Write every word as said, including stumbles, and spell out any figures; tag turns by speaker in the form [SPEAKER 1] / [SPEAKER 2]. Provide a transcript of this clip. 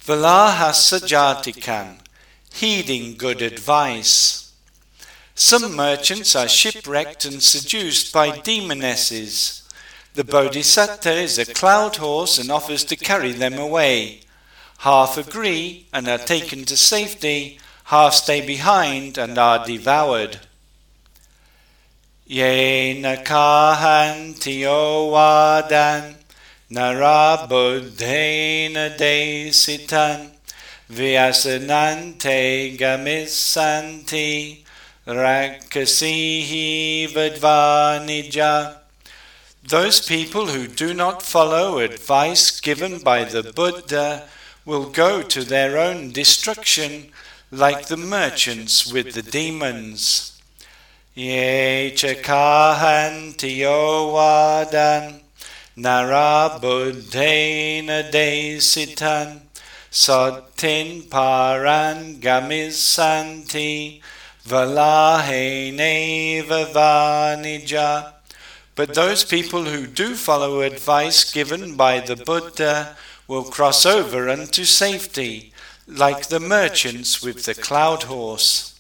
[SPEAKER 1] Valahasajatikan, heeding good advice. Some merchants are shipwrecked and seduced by demonesses. The Bodhisatta is a cloud horse and offers to carry them away. Half agree and are taken to safety, half stay behind and are devoured. Yena kahanti owadan narabuddhena desitan vyasanante gamissanti rakasihi vadvanija. Those people who do not follow advice given by the Buddha will go to their own destruction like the merchants with the demons. Ye chakahanti owadan narabuddhena desitan satin paran gamissanti valahene vavanija. But those people who do follow advice given by the Buddha will cross over unto safety, like the merchants with the cloud horse.